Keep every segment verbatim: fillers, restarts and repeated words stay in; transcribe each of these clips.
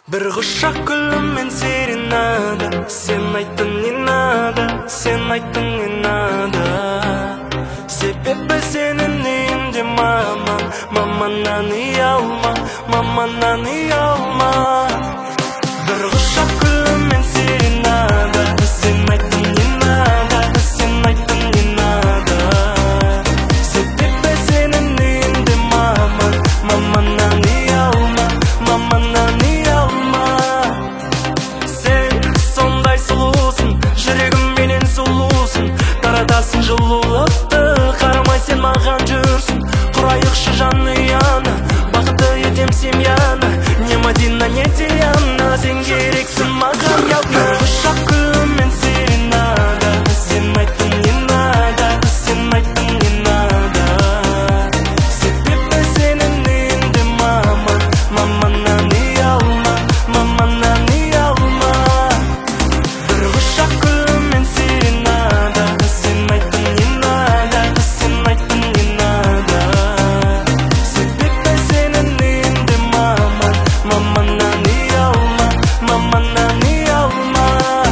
Bir құшақ күліммен серенада, сен айттың не надо, сен айттың не надо. Себебі сенің үйінде маман, маманнан ұялма, маманнан ұялма. Bir құшақ күліммен серенада, сен айттың не надо, сен айттың не надо. Себебі сенің үйінде маман, маманнан ұялма, маманнан ұялма. Сен сондай сұлусың, жүрегім менен сұлусың, таратасың жылулықты, қарамай сен маған жүрсің. Құрайықшы жан ұяны, бақытты етем семьяны, не Мадина, не Тияна, сен керексің маған явно. Құшақ күліммен серенада, сен айттың не надо, сен айттың не надо. Себебі сенің үйінде маман, маманнан ұялма, маманнан ұялма. Bir құшақ күліммен серенада, сен айттың не надо, сен айттың не надо. Себебі сенің үйінде маман, маманнан ұялма, маманнан ұялма.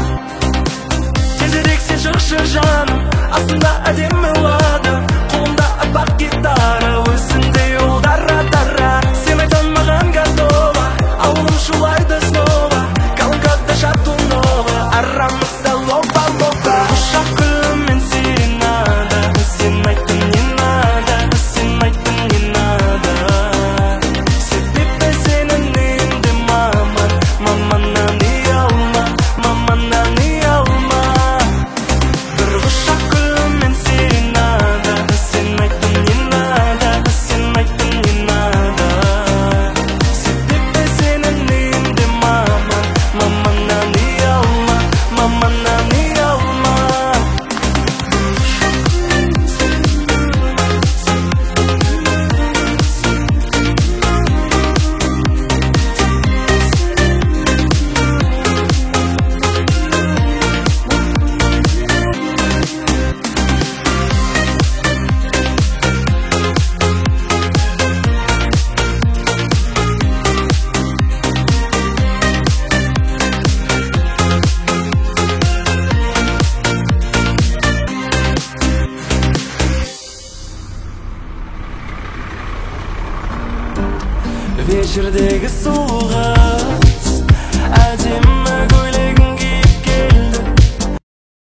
Тезірек сен шықшы жаным, астында әдемі лады, қолымда аппақ гитара, өзіңде ол дара-дара. Сен айтсаң маған готова, ауылым шулайды снова, колонкада жату нова, арамызда лоба-лоба. Құшақ күліммен серенада, сен айттың не надо, сен айттың не надо. Себебі сенің үйінде маман, маманнан ұялма, маманнан ұялма. Bir құшақ күліммен серенада, сен айттың не надо, сен айттың не надо. Себебі сенің үйінде маман, маманнан ұялма, маманнан ұялма. Вечердегі сұлуға